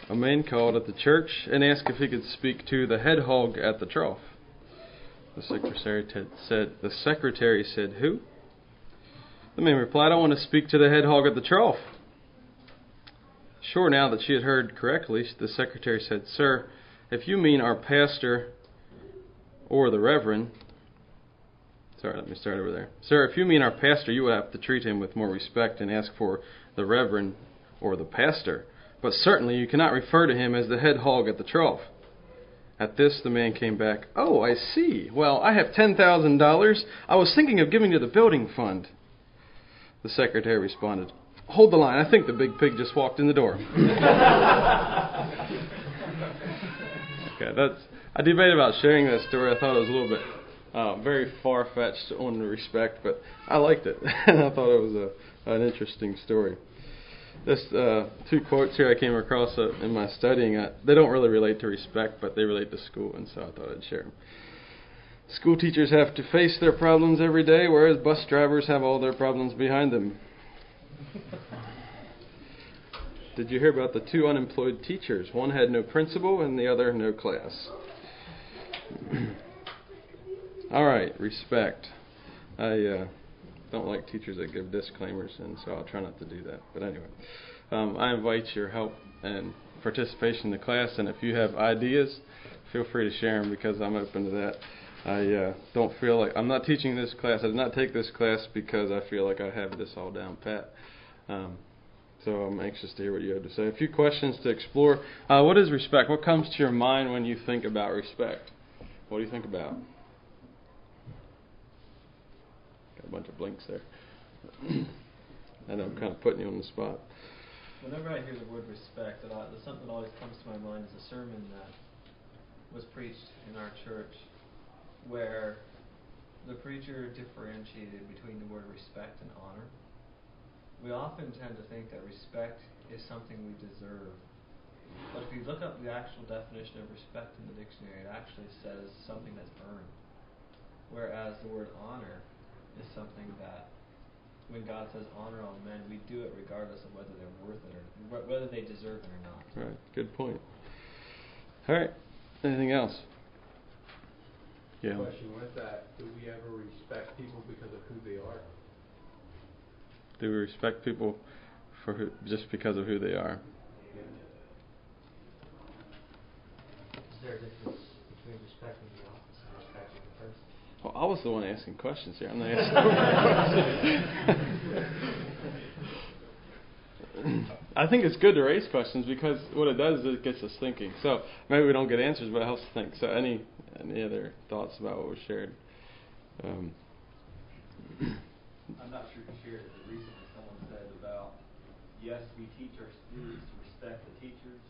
A man called at the church and asked if he could speak to the head hog at the trough. The secretary said, "Who?" The man replied, "I want to speak to the head hog at the trough." Sure now that she had heard correctly, the secretary said, "Sir, if you mean our pastor or the reverend..." Sorry, let me start over there. "Sir, if you mean our pastor, you will have to treat him with more respect and ask for the reverend or the pastor. But certainly you cannot refer to him as the head hog at the trough." At this, the man came back. "Oh, I see. Well, I have $10,000. I was thinking of giving to the building fund." The secretary responded, "Hold the line. I think the big pig just walked in the door." Okay, I debated about sharing that story. I thought it was a little bit very far-fetched on the respect, but I liked it. And I thought it was an interesting story. This two quotes here I came across in my studying. They don't really relate to respect, but they relate to school, and so I thought I'd share them. School teachers have to face their problems every day, whereas bus drivers have all their problems behind them. Did you hear about the two unemployed teachers? One had no principal and the other no class. All right, respect. I don't like teachers that give disclaimers, and so I'll try not to do that. But anyway, I invite your help and participation in the class, and if you have ideas, feel free to share them because I'm open to that. I don't feel like I'm not teaching this class. I did not take this class because I feel like I have this all down pat. So I'm anxious to hear what you have to say. A few questions to explore. What is respect? What comes to your mind when you think about respect? What do you think about? Got a bunch of blinks there. I know I'm kind of putting you on the spot. Whenever I hear the word respect, something that always comes to my mind is a sermon that was preached in our church where the preacher differentiated between the word respect and honor. We often tend to think that respect is something we deserve. But if you look up the actual definition of respect in the dictionary, it actually says something that's earned. Whereas the word honor is something that, when God says honor all men, we do it regardless of whether they're worth it or whether they deserve it or not. Right. Good point. All right. Anything else? Yeah. Question with that: do we ever respect people because of who they are? Do we respect people just because of who they are? Is there a difference between respecting the office and respecting the person? Well, I was the one asking questions here. I'm not asking questions. I think it's good to raise questions because what it does is it gets us thinking. So maybe we don't get answers, but it helps us think. So any other thoughts about what was shared? I'm not sure if you shared it, but recently someone said about, yes, we teach our students to respect the teachers,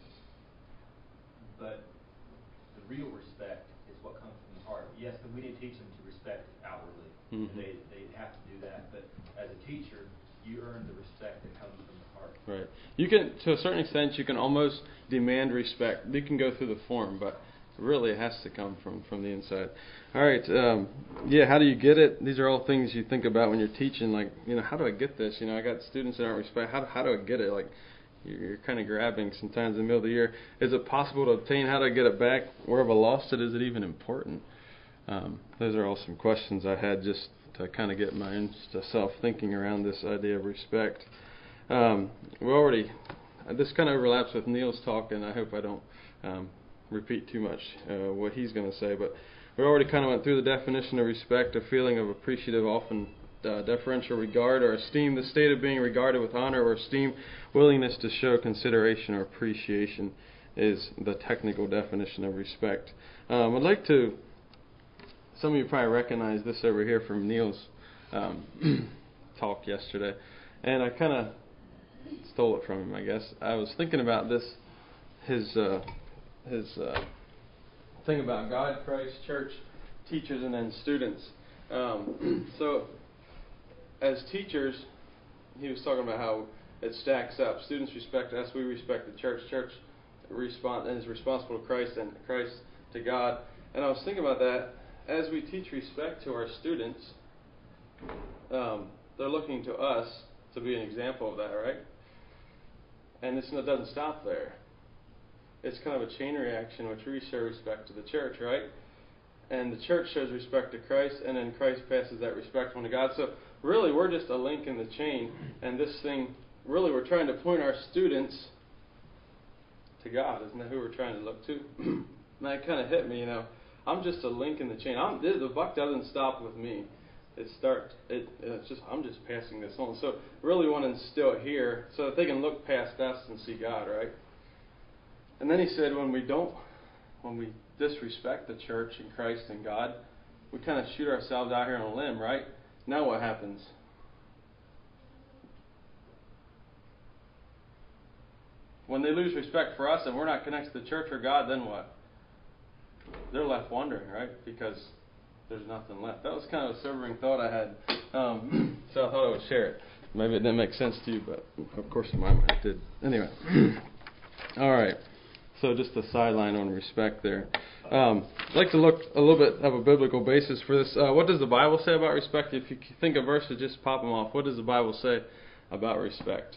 but the real respect is what comes from the heart. Yes, but we didn't teach them to respect outwardly. Mm-hmm. They have to do that. But as a teacher, you earn the respect that comes from the heart. Right. You can, to a certain extent, you can almost demand respect. You can go through the form, but really it has to come from the inside. All right. How do you get it? These are all things you think about when you're teaching. Like, how do I get this? I got students that aren't respect. How do I get it? Like, you're kind of grabbing sometimes in the middle of the year. Is it possible to obtain? How do I get it back? Where have I lost it? Is it even important? Those are all some questions I had just to kind of get my own self thinking around this idea of respect. This kind of overlaps with Neil's talk, and I hope I don't repeat too much what he's going to say, but we already kind of went through the definition of respect, a feeling of appreciative, often deferential regard or esteem, the state of being regarded with honor or esteem, willingness to show consideration or appreciation is the technical definition of respect. I'd like to, some of you probably recognize this over here from Neil's talk yesterday, and I kind of stole it from him, I guess. I was thinking about this, his thing about God, Christ, church, teachers, and then students. So, as teachers, he was talking about how it stacks up. Students respect us, we respect the church. Church is responsible to Christ, and Christ to God. And I was thinking about that. As we teach respect to our students, they're looking to us to be an example of that, right? And it doesn't stop there. it's kind of a chain reaction, which we show respect to the church, right? And the church shows respect to Christ, and then Christ passes that respect on to God. So really, we're just a link in the chain, and this thing, really, we're trying to point our students to God. Isn't that who we're trying to look to? And that kind of hit me, I'm just a link in the chain. The buck doesn't stop with me. I'm just passing this on. So really want to instill it here so that they can look past us and see God, right? And then he said, when we disrespect the church and Christ and God, we kind of shoot ourselves out here on a limb, right? Now what happens? When they lose respect for us and we're not connected to the church or God, then what? They're left wondering, right? Because there's nothing left. That was kind of a sobering thought I had. So I thought I would share it. Maybe it didn't make sense to you, but of course in my mind it did. Anyway. All right. So just a sideline on respect there. I'd like to look a little bit of a biblical basis for this. What does the Bible say about respect? If you think of verses, just pop them off. What does the Bible say about respect?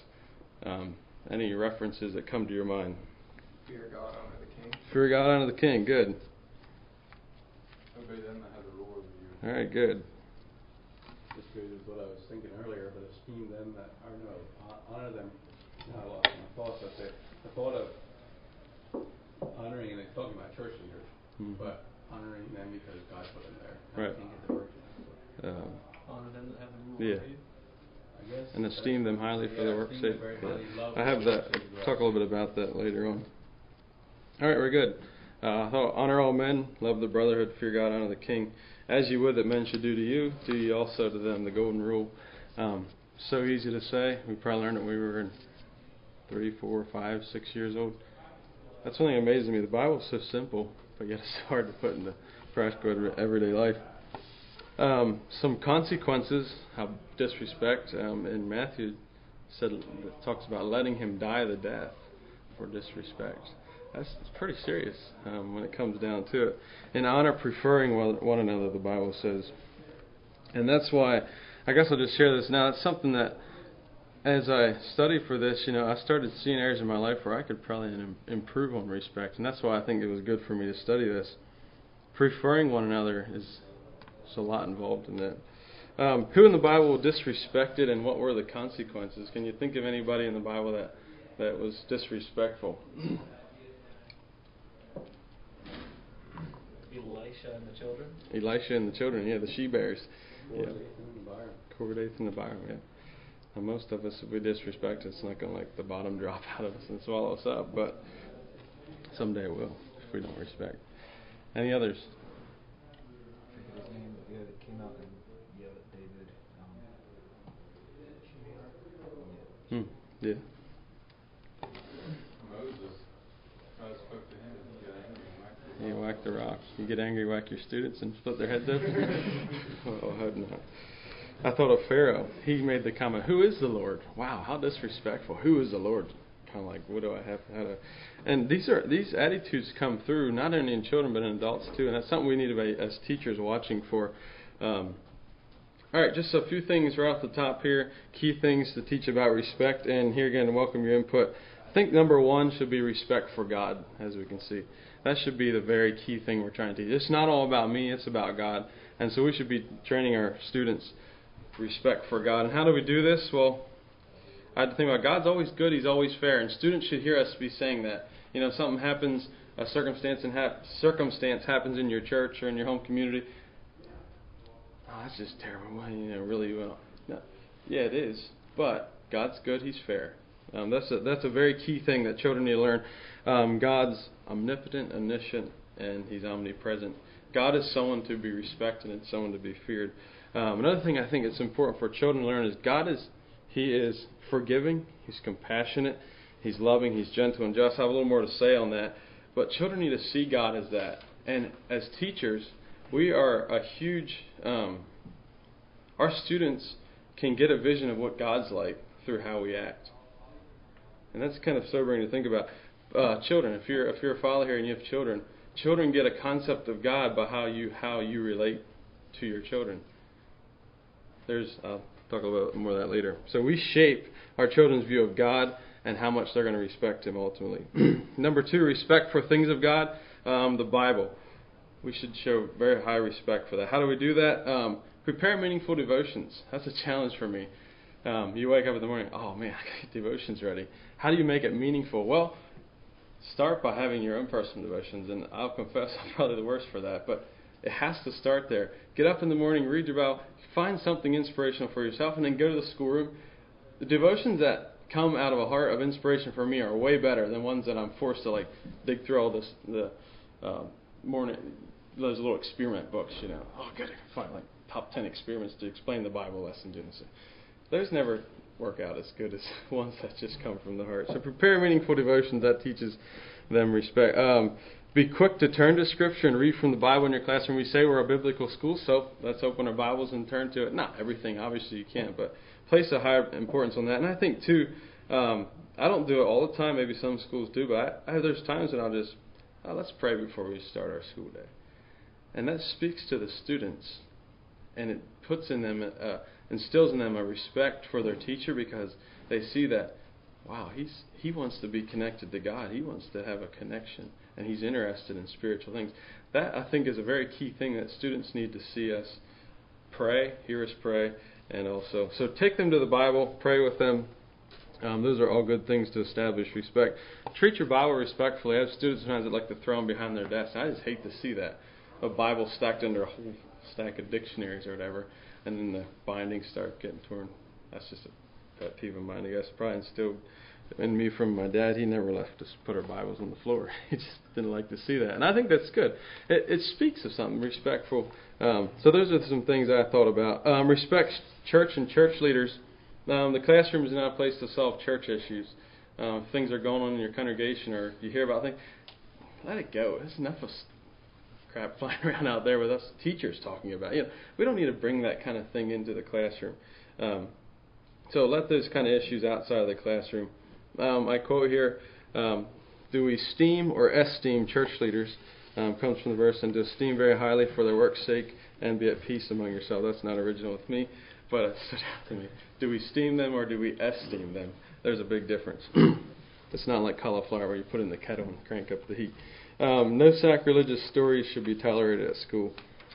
Any references that come to your mind? Fear God, honor the king. Fear God, honor the king. Good. Obey them that have the rule over you. All right, good. This goes with what I was thinking earlier, but esteem them that are honor them. I lost my thoughts up there. The thought of honoring, and it's talking about church leaders, but honoring them because God put them there. Right. I can't get the version. Honor them that have the rule Yeah. over you. I guess. And esteem them highly for their work's esteem sake. them very highly, love I have them, that. as well. Talk a little bit about that later on. All right, we're good. Honor all men, love the brotherhood, fear God, honor the king. As you would that men should do to you, do ye also to them. The golden rule. So easy to say. We probably learned it when we were in 3, 4, 5, 6 years old. That's something that amazes me. The Bible's so simple, but yet it's hard to put into practical everyday life. Some consequences of disrespect. In Matthew, it talks about letting him die the death for disrespect. It's pretty serious when it comes down to it. And honor preferring one another, the Bible says. And that's why, I guess I'll just share this now. It's something that, as I studied for this, I started seeing areas in my life where I could probably improve on respect. And that's why I think it was good for me to study this. Preferring one another is a lot involved in that. Who in the Bible disrespected, and what were the consequences? Can you think of anybody in the Bible that was disrespectful? Elisha and the children. Elisha and the children, yeah, the she-bears. Core Dathan and Abiram. Core Dathan and Abiram, yeah. Now, most of us, if we disrespect, it's not going to the bottom drop out of us and swallow us up, but someday it will if we don't respect. Any others? I forget his name, but the guy that came out and yelled at David. Yeah. Moses. God spoke to him and he got angry and whacked the rock. You whack the rock. You get angry, whack your students, and split their heads open? Oh, I hope not. I thought of Pharaoh. He made the comment, "Who is the Lord?" Wow, how disrespectful. Who is the Lord? Kind of like, what do I have? How to? And these attitudes come through not only in children but in adults too, and that's something we need to be as teachers watching for. All right, just a few things right off the top here. Key things to teach about respect, and here again, welcome your input. I think number one should be respect for God, as we can see. That should be the very key thing we're trying to teach. It's not all about me, it's about God. And so we should be training our students respect for God. And how do we do this? Well, I had to think about God's always good, He's always fair. And students should hear us be saying that. Something happens, a circumstance happens in your church or in your home community. Oh, that's just terrible. Really well. No. Yeah, it is. But God's good, He's fair. That's a very key thing that children need to learn. God's omnipotent, omniscient, and He's omnipresent. God is someone to be respected and someone to be feared. Another thing I think it's important for children to learn is He is forgiving, He's compassionate, He's loving, He's gentle and just. I have a little more to say on that. But children need to see God as that. And as teachers, we are a huge... our students can get a vision of what God's like through how we act. And that's kind of sobering to think about. Children, if you're a father here and you have children get a concept of God by how you relate to your children. I'll talk a little bit more of that later. So we shape our children's view of God and how much they're going to respect Him ultimately. Number 2, respect for things of God, the Bible. We should show very high respect for that. How do we do that? Prepare meaningful devotions. That's a challenge for me. You wake up in the morning, oh man, I got devotions ready. How do you make it meaningful? Well, start by having your own personal devotions, and I'll confess I'm probably the worst for that, but it has to start there. Get up in the morning, read your Bible, find something inspirational for yourself, and then go to the schoolroom. The devotions that come out of a heart of inspiration for me are way better than ones that I'm forced to dig through all the morning, those little experiment books, Oh, good, I can find top 10 experiments to explain the Bible lesson. Those never work out as good as ones that just come from the heart. So prepare meaningful devotions. That teaches them respect. Be quick to turn to Scripture and read from the Bible in your classroom. We say we're a biblical school, so let's open our Bibles and turn to it. Not everything, obviously you can't, but place a high importance on that. And I think, too, I don't do it all the time. Maybe some schools do, but there's times when I'll just, let's pray before we start our school day. And that speaks to the students, and it puts in them, instills in them a respect for their teacher, because they see that, wow, he wants to be connected to God. He wants to have a connection, and he's interested in spiritual things. That, I think, is a very key thing that students need to see us pray, hear us pray, and also. So take them to the Bible, pray with them. Those are all good things to establish respect. Treat your Bible respectfully. I have students sometimes that like to throw them behind their desk. I just hate to see that. A Bible stacked under a whole stack of dictionaries or whatever, and then the bindings start getting torn. That's just a pet peeve of mine, I guess. Probably instilled in me from my dad. He never left us put our Bibles on the floor. He just didn't like to see that. And I think that's good. It speaks of something respectful. So those are some things I thought about. Respect church and church leaders. The classroom is not a place to solve church issues. If things are going on in your congregation or you hear about things, let it go. There's enough of crap flying around out there with us teachers talking about. We don't need to bring that kind of thing into the classroom. So let those kind of issues outside of the classroom. I quote here, do we esteem or esteem church leaders? Comes from the verse, and to esteem very highly for their work's sake and be at peace among yourselves. That's not original with me, but it stood out to me. Do we esteem them or do we esteem them? There's a big difference. It's not like cauliflower where you put in the kettle and crank up the heat. No sacrilegious stories should be tolerated at school.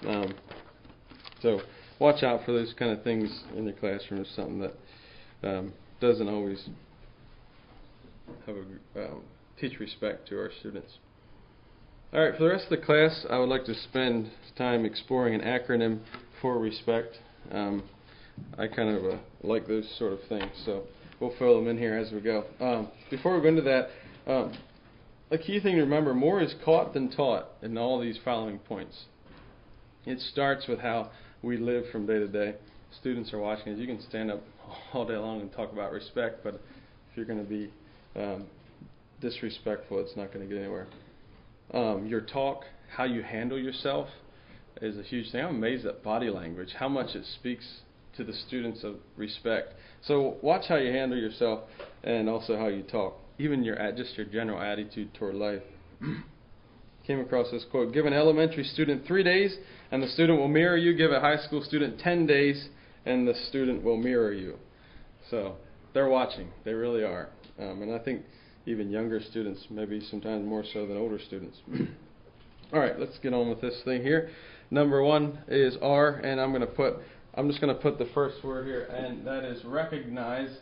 So watch out for those kind of things in your classroom. It's something that doesn't always have teach respect to our students. All right, for the rest of the class, I would like to spend time exploring an acronym for respect. I kind of like those sort of things, so we'll fill them in here as we go. Before we go into that, a key thing to remember, more is caught than taught in all these following points. It starts with how we live from day to day. Students are watching us. You can stand up all day long and talk about respect, but if you're going to be disrespectful, it's not going to get anywhere. Your talk, how you handle yourself, is a huge thing. I'm amazed at body language, how much it speaks to the students of respect. So watch how you handle yourself and also how you talk. Even your general attitude toward life. Came across this quote: give an elementary student 3 days and the student will mirror you. Give a high school student 10 days and the student will mirror you. So they're watching. They really are. And I think even younger students, maybe sometimes more so than older students. All right, let's get on with this thing here. Number 1 is R, and I'm just going to put the first word here, and that is recognize.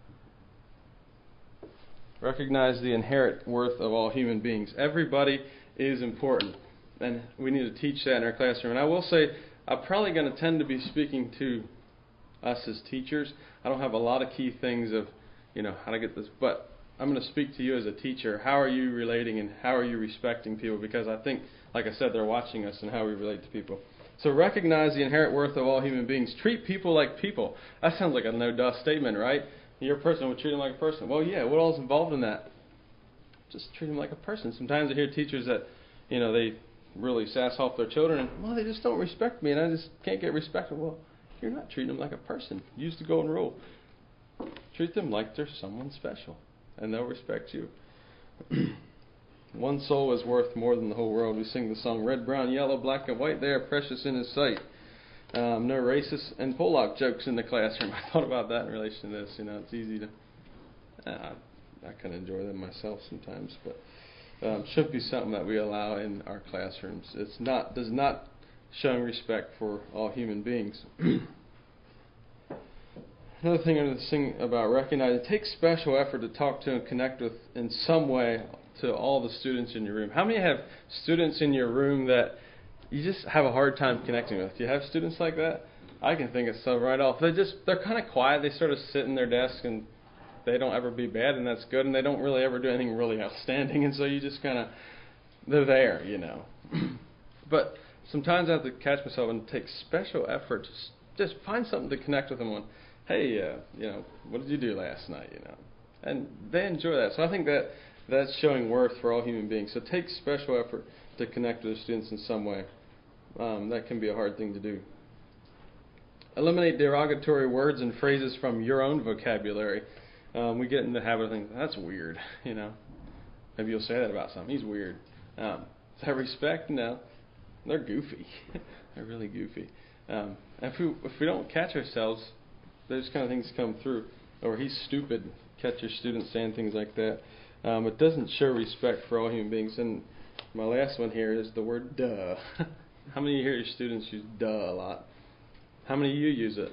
Recognize the inherent worth of all human beings. Everybody is important, and we need to teach that in our classroom. And I will say, I'm probably going to tend to be speaking to us as teachers. I don't have a lot of key things of, how to get this, but I'm going to speak to you as a teacher. How are you relating and how are you respecting people? Because I think, like I said, they're watching us and how we relate to people. So recognize the inherent worth of all human beings. Treat people like people. That sounds like a no-duh statement, right? You're a person, we'll treat them like a person. Well, yeah, what all is involved in that? Just treat them like a person. Sometimes I hear teachers that, they really sass off their children and, they just don't respect me and I just can't get respected. Well, you're not treating them like a person. Use the golden rule. Treat them like they're someone special and they'll respect you. One soul is worth more than the whole world. We sing the song, red, brown, yellow, black, and white, they are precious in His sight. No racist and Pollock jokes in the classroom. I thought about that in relation to this. It's easy to I kind of enjoy them myself sometimes, but should be something that we allow in our classrooms. Does not showing respect for all human beings. Another thing I'm thinking about recognizing, it takes special effort to talk to and connect with in some way to all the students in your room. How many have students in your room that you just have a hard time connecting with? Do you have students like that? I can think of some right off. They're kind of quiet. They sort of sit in their desk and they don't ever be bad, and that's good, and they don't really ever do anything really outstanding, and so you just kind of, they're there, you know. But sometimes I have to catch myself and take special effort to just find something to connect with them on. Hey, you know, what did you do last night, you know? And they enjoy that. So I think that's showing worth for all human beings. So take special effort to connect with the students in some way. That can be a hard thing to do. Eliminate derogatory words and phrases from your own vocabulary. We get in the habit of thinking, that's weird, you know. Maybe you'll say that about something. He's weird. Is that respect? No. They're goofy. They're really goofy. If we don't catch ourselves, those kind of things come through. Or he's stupid. Catch your students saying things like that. It doesn't show respect for all human beings. And my last one here is the word duh. How many of you hear your students use duh a lot? How many of you use it?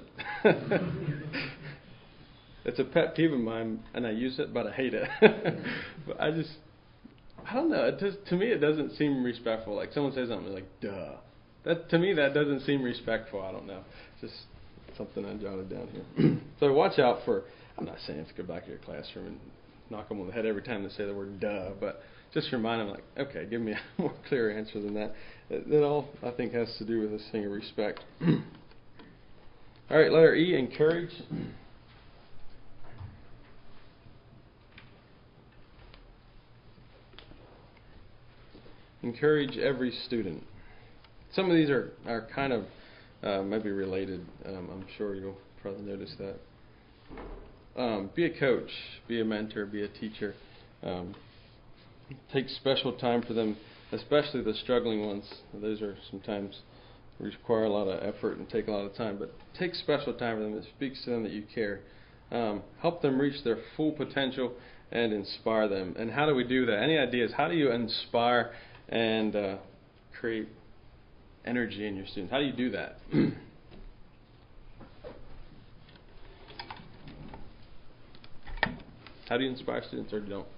It's a pet peeve of mine, and I use it, but I hate it. But I don't know. To me, it doesn't seem respectful. Like someone says something like duh. To me, that doesn't seem respectful. I don't know. It's just something I jotted down here. So watch out for, I'm not saying to go back to your classroom and knock them on the head every time they say the word duh, but just remind them, like, okay, give me a more clear answer than that. That all, I think, has to do with this thing of respect. All right, letter E, encourage. Encourage every student. Some of these are kind of maybe related. I'm sure you'll probably notice that. Be a coach, be a mentor, be a teacher. Take special time for them, especially the struggling ones. Those are sometimes require a lot of effort and take a lot of time, but take special time for them. It speaks to them that you care. Help them reach their full potential and inspire them. And how do we do that? Any ideas? How do you inspire and create energy in your students? How do you do that? How do you inspire students, or don't?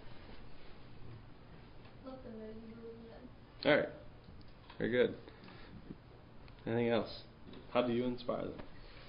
Let them know you believe in them. All right. Very good. Anything else? How do you inspire them?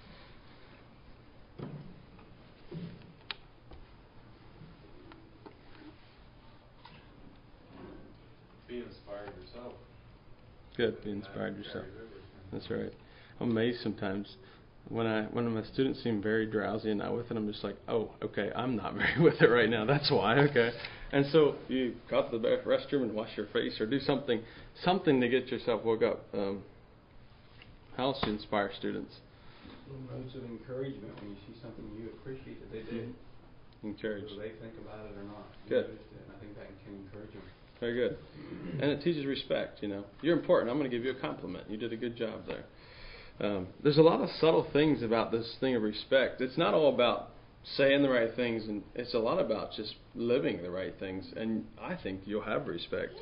Be inspired yourself. Good. Be inspired yourself. That's right. I'm amazed sometimes when my students seem very drowsy and not with it. I'm just like, oh, okay, I'm not very with it right now. That's why. Okay. And so you go to the restroom and wash your face, or do something to get yourself woke up. How else do you inspire students? Words of encouragement when you see something you appreciate that they did. Encourage. Whether they think about it or not. Good. And I think that can encourage them. Very good. And it teaches respect, you know. You're important. I'm going to give you a compliment. You did a good job there. There's a lot of subtle things about this thing of respect. It's not all about saying the right things, and it's a lot about just living the right things. And I think you'll have respect.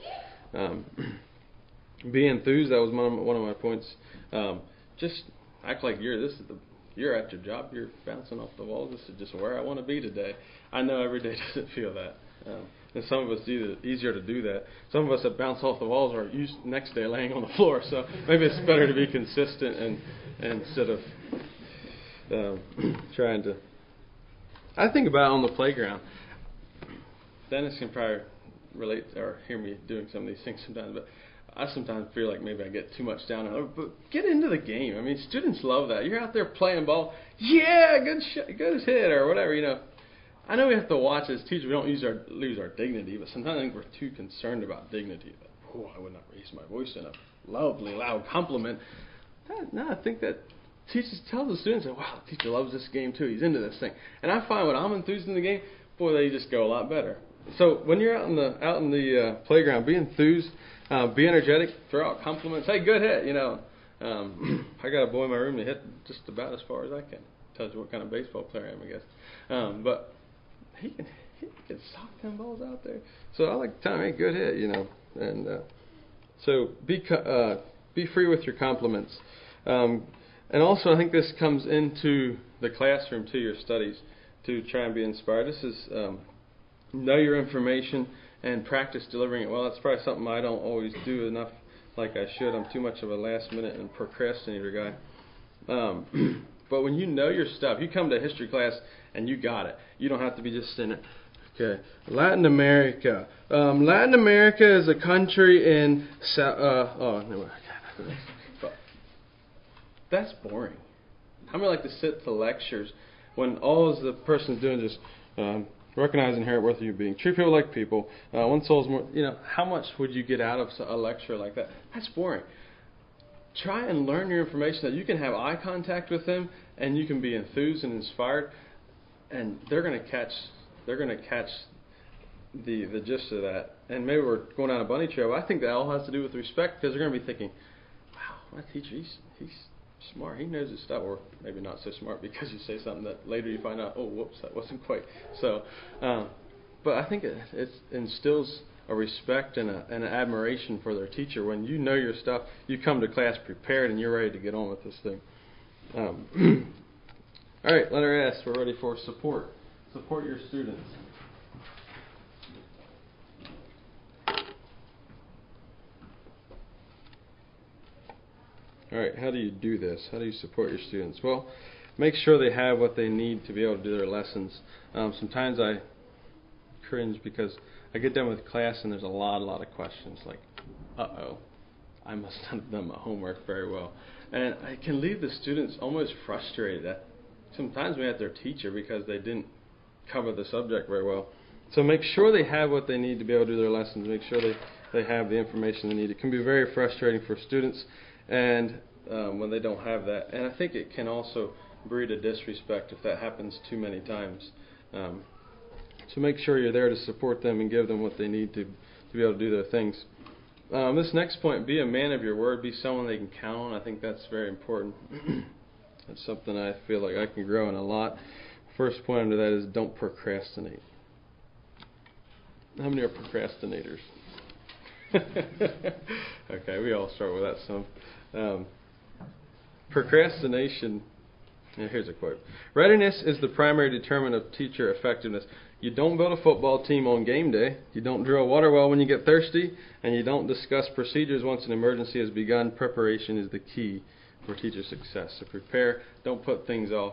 Be enthused. That was one of my points. Just act like you're at your job. You're bouncing off the walls. This is just where I want to be today. I know every day doesn't feel that. And some of us easier to do that. Some of us that bounce off the walls are next day laying on the floor. So maybe it's better to be consistent and instead of trying to. I think about on the playground. Dennis can probably relate or hear me doing some of these things sometimes, but I sometimes feel like maybe I get too much down on it. But get into the game. I mean, students love that. You're out there playing ball. Yeah, good hit or whatever, you know. I know we have to watch as teachers. We don't lose our dignity, but sometimes I think we're too concerned about dignity. I would not raise my voice in a lovely, loud compliment. No, I think that teachers tell the students, wow, the teacher loves this game too. He's into this thing. And I find when I'm enthused in the game, boy, they just go a lot better. So when you're out in the playground, be enthused, be energetic, throw out compliments. Hey, good hit, you know. I got a boy in my room that hit just about as far as I can. Tells you what kind of baseball player I am, I guess. But he can sock them balls out there. So I like to tell him, hey, good hit, And so be free with your compliments. And also, I think this comes into the classroom to your studies to try and be inspired. This is know your information and practice delivering it well. That's probably something I don't always do enough like I should. I'm too much of a last minute and procrastinator guy. But when you know your stuff, you come to history class and you got it. You don't have to be just sitting there. Okay, Latin America. Latin America is a country in that's boring. How many like to sit to lectures when all the person's doing is recognize inherent worth of you being, treat people like people, one soul's more, how much would you get out of a lecture like that? That's boring. Try and learn your information that you can have eye contact with them and you can be enthused and inspired, and they're going to catch the gist of that. And maybe we're going down a bunny trail, but I think that all has to do with respect, because they're going to be thinking, wow, my teacher, he's smart. He knows his stuff. Or maybe not so smart because you say something that later you find out, oh, whoops, that wasn't quite. So, but I think it instills a respect and an admiration for their teacher. When you know your stuff, you come to class prepared and you're ready to get on with this thing. All right, letter S. We're ready for support. Support your students. All right, how do you do this? How do you support your students? Well, make sure they have what they need to be able to do their lessons. Sometimes I cringe because I get done with class and there's a lot of questions like, I must not have done my homework very well. And I can leave the students almost frustrated that sometimes we at their teacher because they didn't cover the subject very well. So make sure they have what they need to be able to do their lessons. Make sure they have the information they need. It can be very frustrating for students and when they don't have that. And I think it can also breed a disrespect if that happens too many times. So make sure you're there to support them and give them what they need to be able to do their things. This next point, be a man of your word. Be someone they can count on. I think that's very important. That's something I feel like I can grow in a lot. First point under that is don't procrastinate. How many are procrastinators? Okay, we all start with that some. Procrastination, here's a quote. Readiness is the primary determinant of teacher effectiveness. You don't build a football team on game day. You don't drill a water well when you get thirsty. And you don't discuss procedures once an emergency has begun. Preparation is the key for teacher success. So prepare. Don't put things off.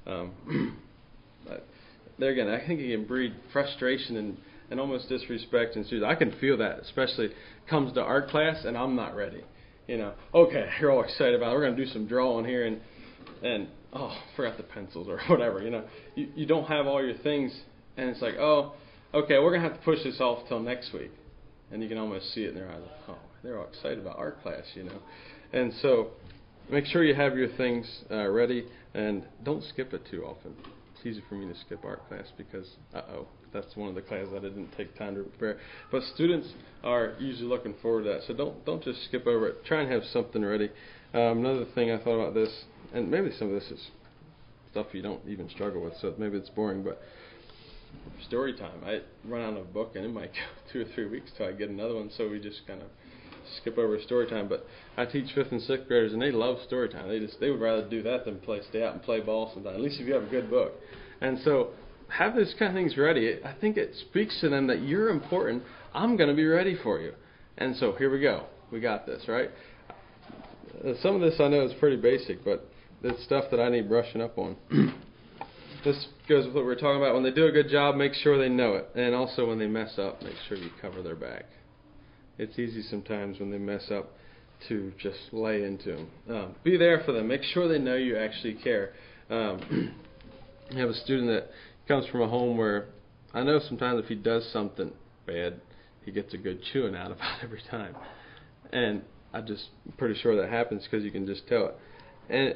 There again, I think it can breed frustration and almost disrespect in students. I can feel that, especially comes to art class and I'm not ready. Okay, you're all excited about it. We're going to do some drawing here and forgot the pencils or whatever. You don't have all your things. And it's like, oh, okay, we're going to have to push this off till next week. And you can almost see it in their eyes. Like, they're all excited about art class, And so make sure you have your things ready and don't skip it too often. It's easy for me to skip art class because, that's one of the classes that I didn't take time to prepare. But students are usually looking forward to that. So don't just skip over it. Try and have something ready. Another thing I thought about this, and maybe some of this is stuff you don't even struggle with, so maybe it's boring, but story time. I run out of a book and it might go 2 or 3 weeks till I get another one, so we just kind of skip over story time. But I teach 5th and 6th graders and they love story time. They would rather do that than stay out and play ball sometimes, at least if you have a good book. And so have those kind of things ready. I think it speaks to them that you're important. I'm going to be ready for you. And so here we go. We got this, right? Some of this I know is pretty basic, but it's stuff that I need brushing up on. This goes with what we're talking about. When they do a good job, make sure they know it. And also when they mess up, make sure you cover their back. It's easy sometimes when they mess up to just lay into them. Be there for them. Make sure they know you actually care. You have a student that comes from a home where I know sometimes if he does something bad, he gets a good chewing out about every time. And I'm just pretty sure that happens because you can just tell it. And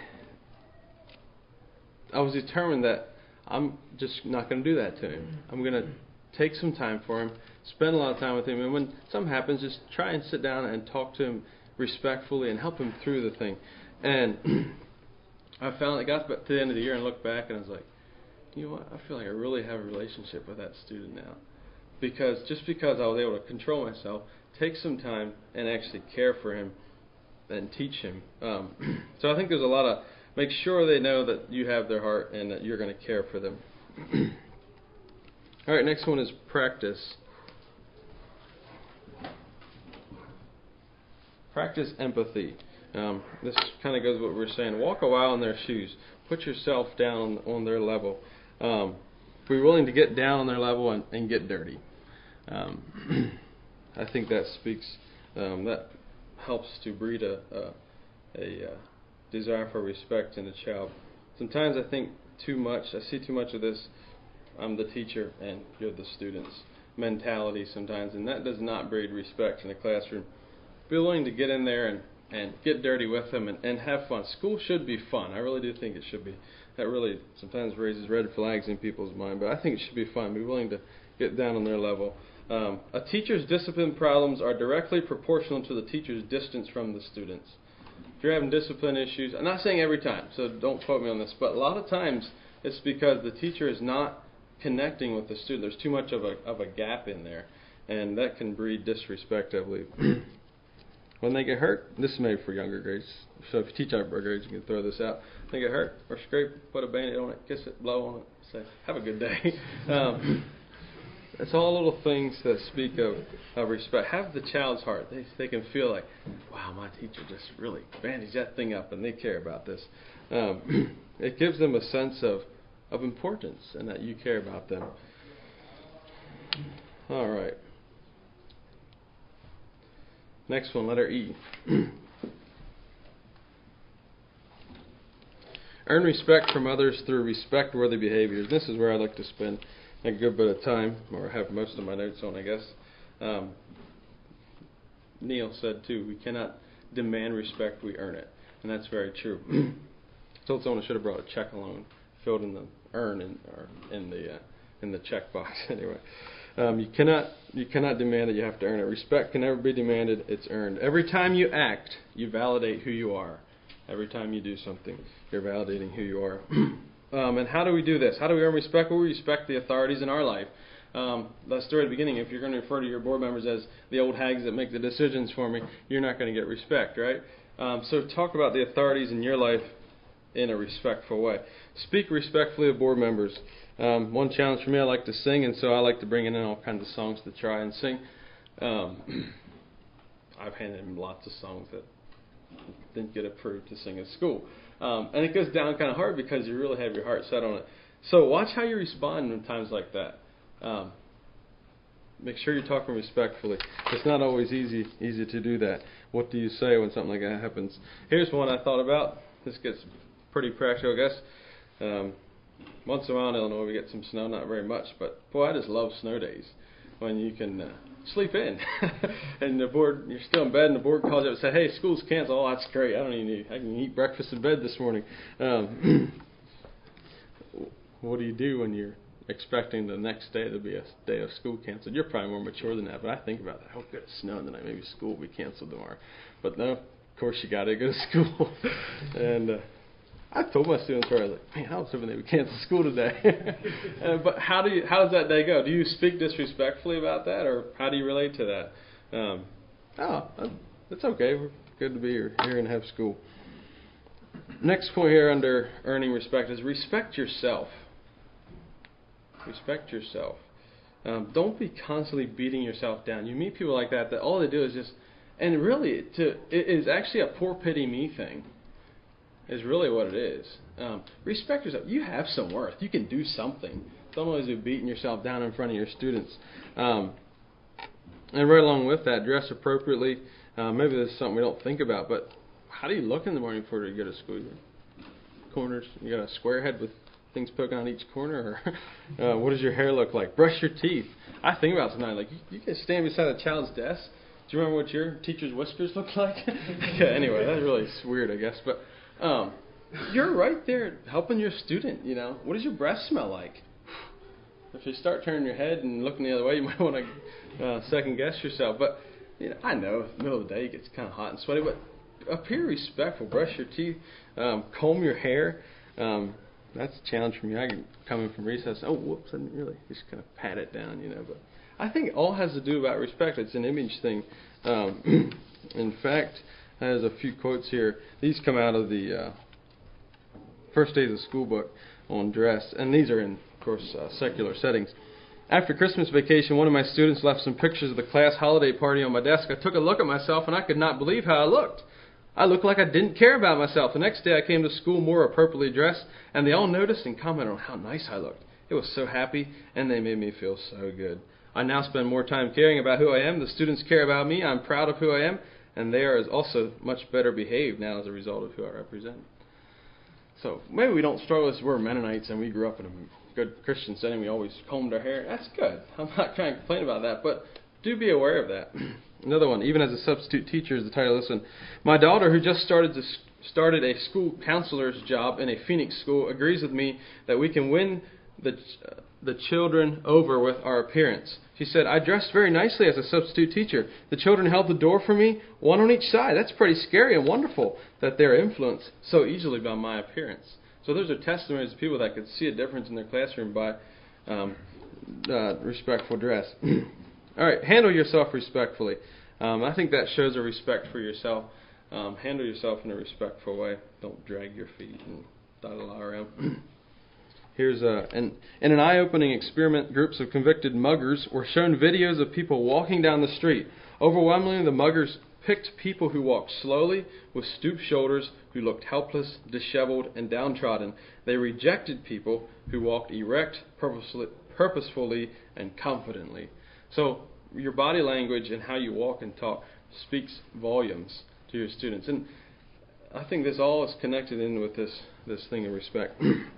I was determined that I'm just not going to do that to him. I'm going to take some time for him, spend a lot of time with him, and when something happens, just try and sit down and talk to him respectfully and help him through the thing. And I found I got to the end of the year and looked back and I was like, you know what, I feel like I really have a relationship with that student now. Because I was able to control myself, take some time and actually care for him and teach him. So I think there's a lot of, make sure they know that you have their heart and that you're going to care for them. All right, next one is practice. Practice empathy. This kind of goes with what we're saying. Walk a while in their shoes. Put yourself down on their level. Be willing to get down on their level and get dirty. I think that speaks, that helps to breed a desire for respect in a child. Sometimes I think too much, I see too much of this, I'm the teacher and you're the students mentality sometimes, and that does not breed respect in the classroom. Be willing to get in there and get dirty with them and have fun. School should be fun. I really do think it should be. That really sometimes raises red flags in people's mind, but I think it should be fun. Be willing to get down on their level. A teacher's discipline problems are directly proportional to the teacher's distance from the students. If you're having discipline issues, I'm not saying every time, so don't quote me on this, but a lot of times it's because the teacher is not connecting with the student. There's too much of a gap in there, and that can breed disrespect, I believe. When they get hurt, this is made for younger grades, so if you teach upper grades, you can throw this out. They get hurt or scrape, put a Band-Aid on it, kiss it, blow on it, say, have a good day. It's all little things that speak of respect. Have the child's heart. They can feel like, wow, my teacher just really bandaged that thing up and they care about this. It gives them a sense of importance and that you care about them. All right. Next one, letter E. Earn respect from others through respect-worthy behaviors. This is where I like to spend a good bit of time, or have most of my notes on, I guess. Neil said, too, we cannot demand respect, we earn it. And that's very true. I told someone I should have brought a check along, filled in the earn in the check box anyway. You cannot demand it, you have to earn it. Respect can never be demanded, it's earned. Every time you act, you validate who you are. Every time you do something, you're validating who you are. And how do we do this? How do we earn respect? Well, we respect the authorities in our life. That story at the beginning, if you're going to refer to your board members as the old hags that make the decisions for me, you're not going to get respect, right? So talk about the authorities in your life in a respectful way. Speak respectfully of board members. One challenge for me, I like to sing, and so I like to bring in all kinds of songs to try and sing. I've handed him lots of songs that didn't get approved to sing at school. And it goes down kind of hard because you really have your heart set on it. So watch how you respond in times like that. Make sure you're talking respectfully. It's not always easy to do that. What do you say when something like that happens? Here's one I thought about. This gets pretty practical, I guess. Once in a while in Illinois we get some snow, not very much, but boy, I just love snow days when you can sleep in. And the board, you're still in bed, and the board calls you up and says, "Hey, school's canceled." Oh, that's great. I can eat breakfast in bed this morning. What do you do when you're expecting the next day to be a day of school canceled? You're probably more mature than that, but I think about that. Oh, good, it's snowing tonight. Maybe school will be canceled tomorrow. But no, of course you got to go to school. And I told my students where I was like, man, I was hoping they would cancel school today. But how does that day go? Do you speak disrespectfully about that, or how do you relate to that? It's okay. We're good to be here and have school. Next point here under earning respect is respect yourself. Respect yourself. Don't be constantly beating yourself down. You meet people like that all they do is just, and really, it is actually a poor pity me thing. Is really what it is. Respect yourself. You have some worth. You can do something. Don't always be beating yourself down in front of your students. And right along with that, dress appropriately. Maybe this is something we don't think about, but how do you look in the morning before you go to school? Corners. You got a square head with things poking on each corner, or what does your hair look like? Brush your teeth. I think about tonight, like you can stand beside a child's desk. Do you remember what your teacher's whiskers look like? Yeah, anyway, that's really weird, I guess, but. You're right there helping your student, you know. What does your breath smell like? If you start turning your head and looking the other way, you might want to second guess yourself. But you know, I know in the middle of the day it gets kind of hot and sweaty, but appear respectful. Brush your teeth, comb your hair. that's a challenge for me. I can come in from recess, oh, whoops, I didn't really, just kind of pat it down, But I think it all has to do about respect. It's an image thing. In fact, there's a few quotes here. These come out of the First Days of School book on dress, and these are in, of course, secular settings. After Christmas vacation, one of my students left some pictures of the class holiday party on my desk. I took a look at myself, and I could not believe how I looked. I looked like I didn't care about myself. The next day I came to school more appropriately dressed, and they all noticed and commented on how nice I looked. It was so happy, and they made me feel so good. I now spend more time caring about who I am. The students care about me. I'm proud of who I am, and they are also much better behaved now as a result of who I represent. So maybe we don't struggle as we're Mennonites and we grew up in a good Christian setting. We always combed our hair. That's good. I'm not trying to complain about that, but do be aware of that. Another one, even as a substitute teacher, is the title of this one. My daughter, who just started a school counselor's job in a Phoenix school, agrees with me that we can win the children over with our appearance. She said, I dressed very nicely as a substitute teacher. The children held the door for me, one on each side. That's pretty scary and wonderful that they're influenced so easily by my appearance. So those are testimonies of people that could see a difference in their classroom by respectful dress. All right, handle yourself respectfully. I think that shows a respect for yourself. Handle yourself in a respectful way. Don't drag your feet and da-da-la around. Here's in an eye-opening experiment, groups of convicted muggers were shown videos of people walking down the street. Overwhelmingly, the muggers picked people who walked slowly, with stooped shoulders, who looked helpless, disheveled, and downtrodden. They rejected people who walked erect, purposefully, and confidently. So your body language and how you walk and talk speaks volumes to your students. And I think this all is connected in with this thing of respect.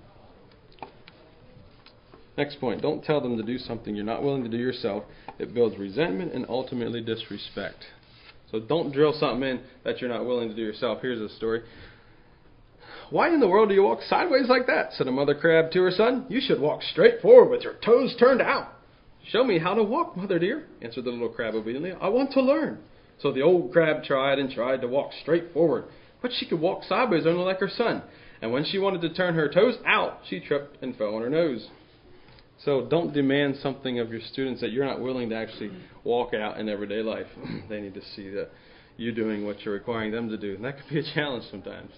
Next point, don't tell them to do something you're not willing to do yourself. It builds resentment and ultimately disrespect. So don't drill something in that you're not willing to do yourself. Here's a story. Why in the world do you walk sideways like that? Said a mother crab to her son. You should walk straight forward with your toes turned out. Show me how to walk, mother dear, answered the little crab obediently. I want to learn. So the old crab tried and tried to walk straight forward, but she could walk sideways only like her son. And when she wanted to turn her toes out, she tripped and fell on her nose. So don't demand something of your students that you're not willing to actually walk out in everyday life. They need to see that you doing what you're requiring them to do. And that could be a challenge sometimes.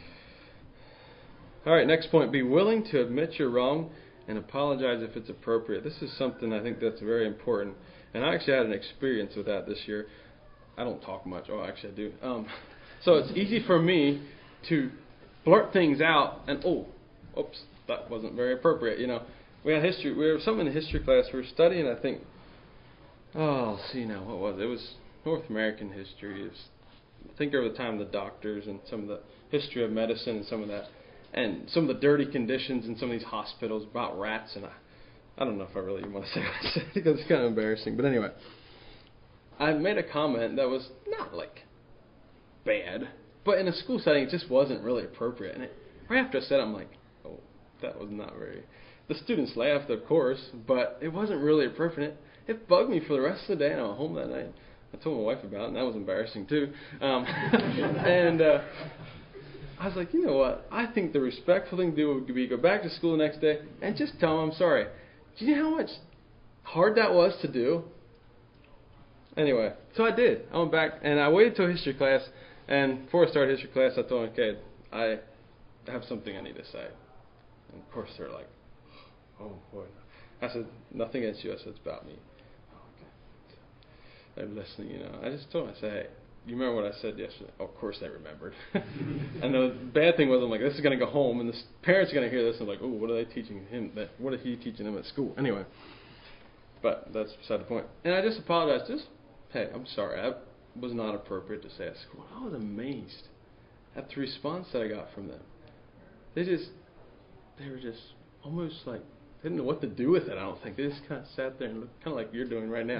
All right, next point. Be willing to admit you're wrong and apologize if it's appropriate. This is something I think that's very important. And I actually had an experience with that this year. I don't talk much. Oh, actually I do. So it's easy for me to blurt things out and, oops, that wasn't very appropriate, We had history. We were something in the history class. We were studying. I think. What was it? It was North American history. It was, I think over the time of the doctors and some of the history of medicine and some of that, and some of the dirty conditions in some of these hospitals about rats. And I don't know if I really want to say what I said because it's kind of embarrassing. But anyway, I made a comment that was not like bad, but in a school setting it just wasn't really appropriate. And right after I said it, I'm like, oh, that was not very. The students laughed, of course, but it wasn't really appropriate. It bugged me for the rest of the day, and I went home that night. I told my wife about it, and that was embarrassing, too. And I was like, you know what? I think the respectful thing to do would be go back to school the next day and just tell them I'm sorry. Do you know how much hard that was to do? Anyway, so I did. I went back, and I waited till history class, and before I started history class, I told them, okay, I have something I need to say. And, of course, they're like, oh, boy. I said, nothing against you. I said, it's about me. Oh, okay. They're listening, I just told them, I said, hey, you remember what I said yesterday? Oh, of course they remembered. And the bad thing was, I'm like, this is going to go home, and the parents are going to hear this, and like, oh, what are they teaching him? What is he teaching them at school? Anyway, but that's beside the point. And I just apologized. Hey, I'm sorry. I was not appropriate to say at school. I was amazed at the response that I got from them. They were just almost like, they didn't know what to do with it, I don't think. They just kind of sat there and looked kind of like you're doing right now.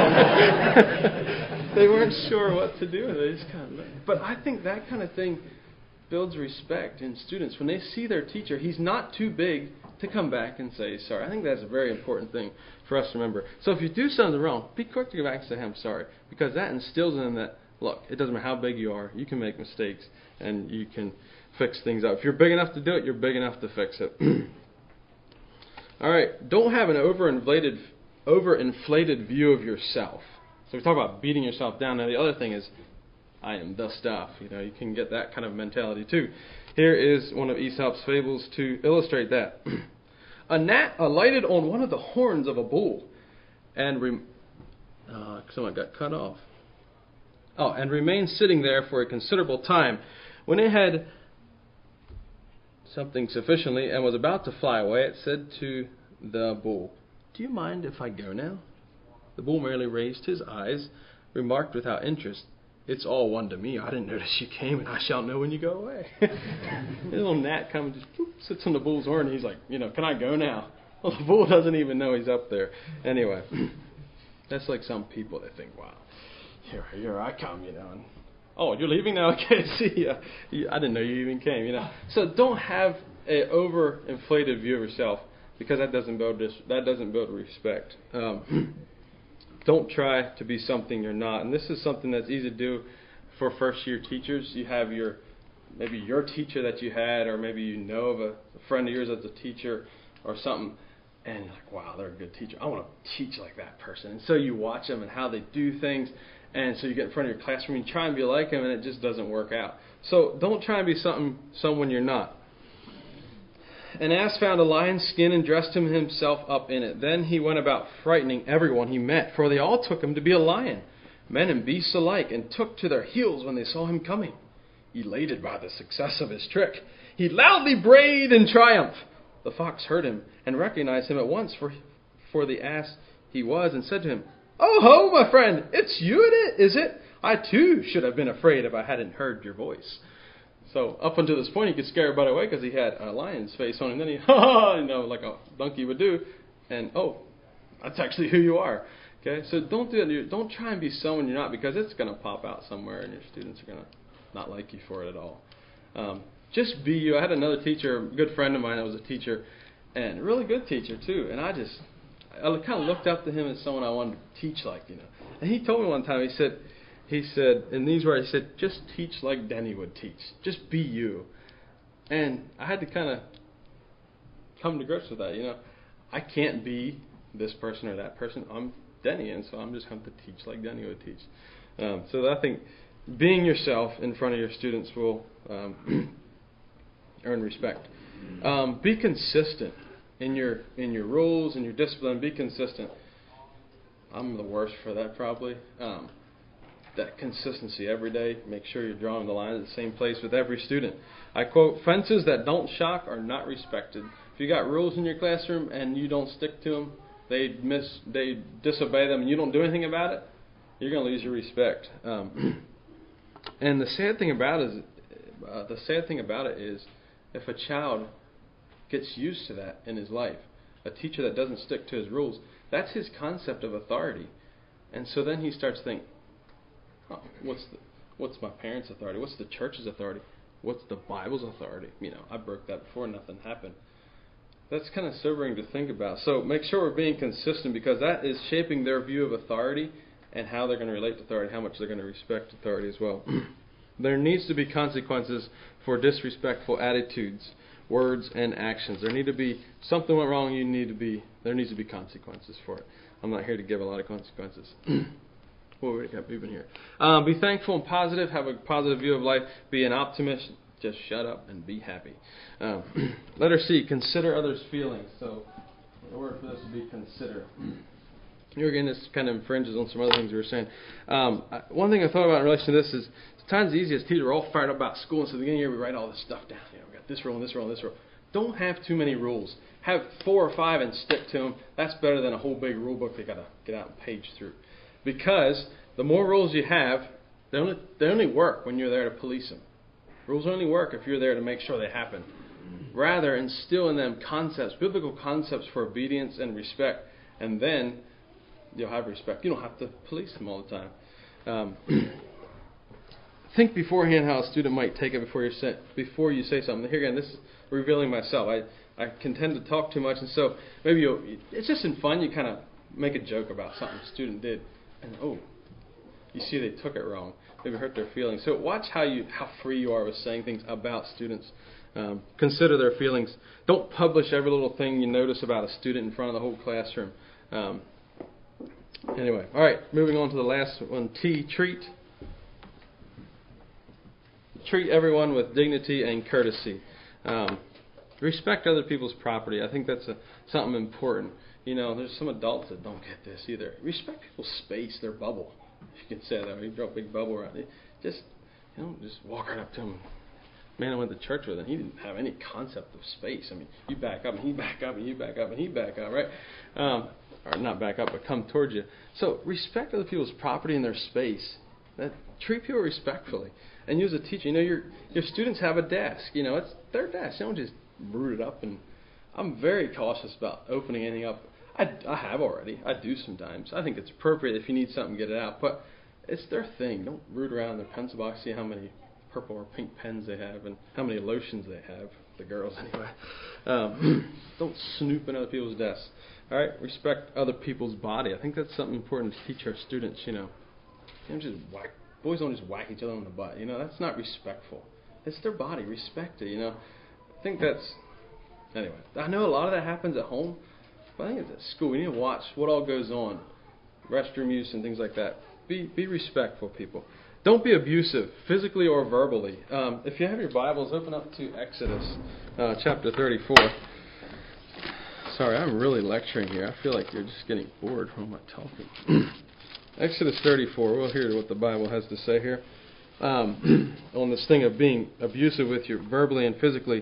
They weren't sure what to do with it. They just kind of looked. But I think that kind of thing builds respect in students. When they see their teacher, he's not too big to come back and say sorry. I think that's a very important thing for us to remember. So if you do something wrong, be quick to go back and say, hey, I'm sorry. Because that instills in them that, look, it doesn't matter how big you are, you can make mistakes, and you can fix things up. If you're big enough to do it, you're big enough to fix it. All right, don't have an overinflated view of yourself. So we talk about beating yourself down. Now the other thing is, I am the stuff. You can get that kind of mentality too. Here is one of Aesop's fables to illustrate that. A gnat alighted on one of the horns of a bull, and someone got cut off. And remained sitting there for a considerable time. When it had something sufficiently and was about to fly away, it said to the bull, "Do you mind if I go now?" The bull merely raised his eyes, remarked without interest, "It's all one to me. I didn't notice you came, and I shall know when you go away." The little gnat comes and just sits on the bull's horn, and he's like, "Can I go now?" Well, the bull doesn't even know he's up there. Anyway, that's like some people that think, "Wow, here I come, and oh, you're leaving now? Okay, see ya. I didn't know you even came, So don't have an overinflated view of yourself, because that doesn't build respect. Don't try to be something you're not. And this is something that's easy to do for first-year teachers. You have maybe your teacher that you had, or maybe you know of a friend of yours that's a teacher or something, and you're like, wow, they're a good teacher. I want to teach like that person. And so you watch them and how they do things, and so you get in front of your classroom and you try and be like them, and it just doesn't work out. So don't try and be someone you're not. An ass found a lion's skin and dressed himself up in it. Then he went about frightening everyone he met, for they all took him to be a lion, men and beasts alike, and took to their heels when they saw him coming. Elated by the success of his trick, he loudly brayed in triumph. The fox heard him and recognized him at once for the ass he was, and said to him, "Oh ho, my friend, it's you, is it? I too should have been afraid if I hadn't heard your voice." So up until this point, he could scare everybody away because he had a lion's face on him. Then he, like a donkey would do, and that's actually who you are. Okay, so don't do it. Don't try and be someone you're not, because it's going to pop out somewhere, and your students are going to not like you for it at all. Just be you. I had another teacher, a good friend of mine that was a teacher, and a really good teacher too. And I kind of looked up to him as someone I wanted to teach like, And he told me one time, he said, in these words, he said, "Just teach like Denny would teach. Just be you." And I had to kind of come to grips with that, I can't be this person or that person. I'm Denny, and so I'm just going to teach like Denny would teach. So I think being yourself in front of your students will earn respect. Be consistent in your rules and your discipline. Be consistent. I'm the worst for that probably. That consistency every day. Make sure you're drawing the line at the same place with every student. I quote, "Fences that don't shock are not respected." If you got rules in your classroom and you don't stick to them, they disobey them, and you don't do anything about it, you're going to lose your respect. And the sad thing about it is, if a child gets used to that in his life, a teacher that doesn't stick to his rules, that's his concept of authority. And so then he starts to think, what's my parents' authority? What's the church's authority? What's the Bible's authority? I broke that before, nothing happened. That's kind of sobering to think about. So make sure we're being consistent, because that is shaping their view of authority and how they're going to relate to authority, how much they're going to respect authority as well. There needs to be consequences for disrespectful attitudes, words, and actions. There need to be, something went wrong, there needs to be consequences for it. I'm not here to give a lot of consequences. Well, we got moving here. Be thankful and positive. Have a positive view of life. Be an optimist. Just shut up and be happy. Letter C, consider others' feelings. So the word for this would be consider. Here again, this kind of infringes on some other things we were saying. One thing I thought about in relation to this is, sometimes the easiest teachers are all fired up about school, and so at the beginning of the year we write all this stuff down. We got this rule and this rule and this rule. Don't have too many rules. Have 4 or 5 and stick to them. That's better than a whole big rule book they got to get out and page through. Because the more rules you have, they only work when you're there to police them. Rules only work if you're there to make sure they happen. Rather, instill in them concepts, biblical concepts for obedience and respect, and then you'll have respect. You don't have to police them all the time. Think beforehand how a student might take it before you say something. Here again, this is revealing myself. I can tend to talk too much, and so maybe it's just in fun. You kind of make a joke about something a student did, and you see they took it wrong, maybe hurt their feelings. So watch how free you are with saying things about students. Consider their feelings. Don't publish every little thing you notice about a student in front of the whole classroom. Anyway, all right, moving on to the last one, T, treat. Treat everyone with dignity and courtesy. Respect other people's property. I think that's something important. You know, there's some adults that don't get this either. Respect people's space, their bubble. If you can say that, you draw a big bubble around it. Just walk right up to him. Man, I went to church with him. He didn't have any concept of space. I mean, you back up and he back up and you back up and he back up, right? Or not back up, but come towards you. So respect other people's property and their space. Treat people respectfully. And you as a teacher, your students have a desk. It's their desk. You don't just root it up. And I'm very cautious about opening anything up. I have already. I do sometimes. I think it's appropriate if you need something, get it out. But it's their thing. Don't root around in their pencil box, see how many purple or pink pens they have and how many lotions they have, the girls anyway. Don't snoop in other people's desks. All right, respect other people's body. I think that's something important to teach our students. Boys don't just whack each other on the butt. That's not respectful. It's their body. Respect it. I think that's anyway. I know a lot of that happens at home, but I think it's at school. We need to watch what all goes on, restroom use and things like that. Be respectful, people. Don't be abusive, physically or verbally. If you have your Bibles, open up to Exodus chapter 34. Sorry, I'm really lecturing here. I feel like you're just getting bored from my talking. Exodus 34. We'll hear what the Bible has to say here on this thing of being abusive with you verbally and physically.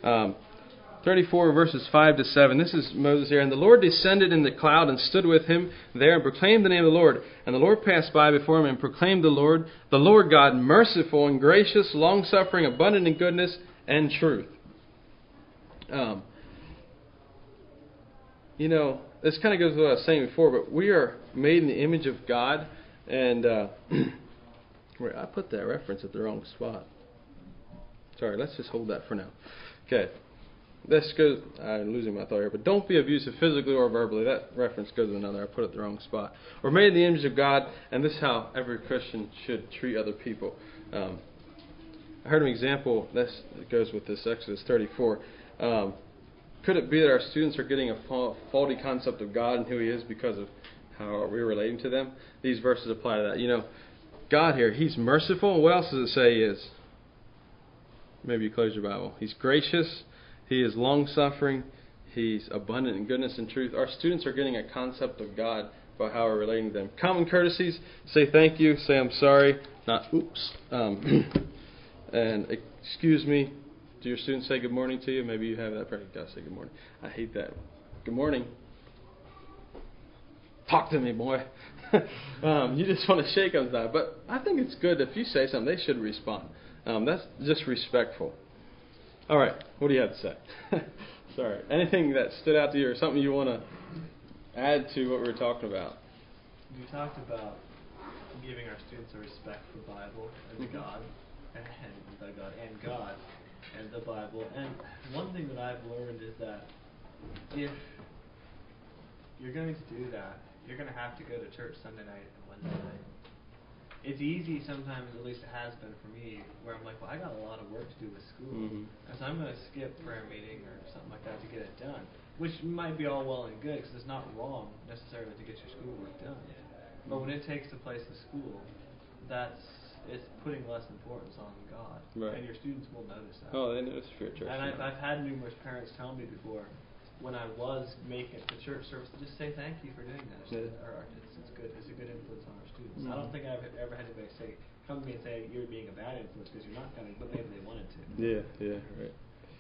34 verses 5 to 7. This is Moses here. And the Lord descended in the cloud and stood with him there and proclaimed the name of the Lord. And the Lord passed by before him and proclaimed the Lord God, merciful and gracious, long-suffering, abundant in goodness and truth. This kind of goes with what I was saying before, but we are made in the image of God. And wait, I put that reference at the wrong spot. Sorry, let's just hold that for now. Okay. This goes, I'm losing my thought here, but don't be abusive physically or verbally. That reference goes to another. I put it at the wrong spot. We're made in the image of God, and this is how every Christian should treat other people. I heard an example. This goes with this Exodus 34. Could it be that our students are getting a faulty concept of God and who He is because of how we're relating to them? These verses apply to that. God here, He's merciful. What else does it say He is? Maybe you close your Bible. He's gracious. He is long-suffering. He's abundant in goodness and truth. Our students are getting a concept of God by how we're relating to them. Common courtesies, say thank you, say I'm sorry, not oops. And excuse me. Do your students say good morning to you? Maybe you have that. Probably got to say good morning. I hate that. Good morning. Talk to me, boy. You just want to shake them down. But I think it's good if you say something, they should respond. That's just respectful. All right, what do you have to say? Sorry. Anything that stood out to you or something you want to add to what we were talking about? You talked about giving our students a respect for the Bible and God, and God and the Bible. And one thing that I've learned is that if you're going to do that, you're going to have to go to church Sunday night and Wednesday night. It's easy sometimes, at least it has been for me, where I'm like, well, I got a lot of work to do with school, and so I'm going to skip prayer meeting or something like that to get it done, which might be all well and good, because it's not wrong necessarily to get your schoolwork done. But when it takes the place of school, it's putting less importance on God, right. And your students will notice that. Oh, they notice for your church. And I've had numerous parents tell me before, when I was making the church service, just say thank you for doing that. It's good. It's a good influence on our students. I don't think I've ever had anybody come to me and say you're being a bad influence because you're not coming, but maybe they wanted to. Yeah, right.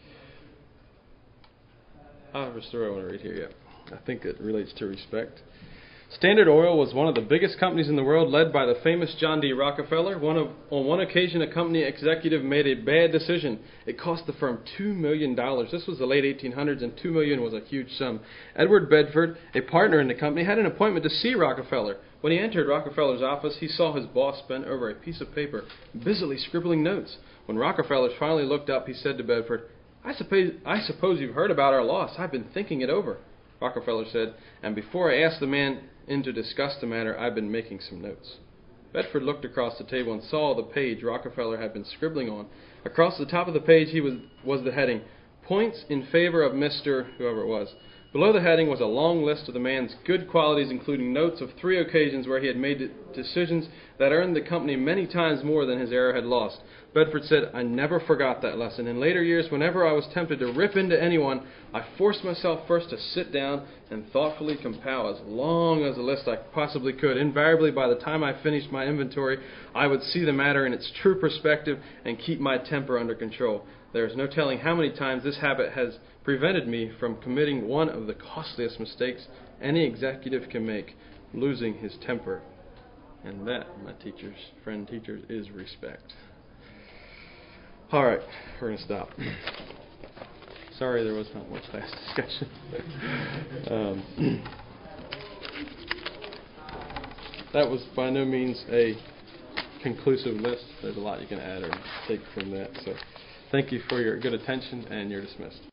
I have a story I want to read here. Yeah, I think it relates to respect. Standard Oil was one of the biggest companies in the world, led by the famous John D. Rockefeller. On one occasion, a company executive made a bad decision. It cost the firm $2 million. This was the late 1800s, and $2 million was a huge sum. Edward Bedford, a partner in the company, had an appointment to see Rockefeller. When he entered Rockefeller's office, he saw his boss bent over a piece of paper, busily scribbling notes. When Rockefeller finally looked up, he said to Bedford, I suppose you've heard about our loss. I've been thinking it over. Rockefeller said, and before I asked the man in to discuss the matter, I've been making some notes. Bedford looked across the table and saw the page Rockefeller had been scribbling on. Across the top of the page was the heading, Points in Favor of Mr. whoever it was. Below the heading was a long list of the man's good qualities, including notes of 3 occasions where he had made decisions that earned the company many times more than his error had lost. Bedford said, I never forgot that lesson. In later years, whenever I was tempted to rip into anyone, I forced myself first to sit down and thoughtfully compile as long as a list I possibly could. Invariably, by the time I finished my inventory, I would see the matter in its true perspective and keep my temper under control. There is no telling how many times this habit has prevented me from committing one of the costliest mistakes any executive can make, losing his temper. And that, my teachers, is respect. All right, we're going to stop. Sorry there was not much class discussion. That was by no means a conclusive list. There's a lot you can add or take from that. So thank you for your good attention, and you're dismissed.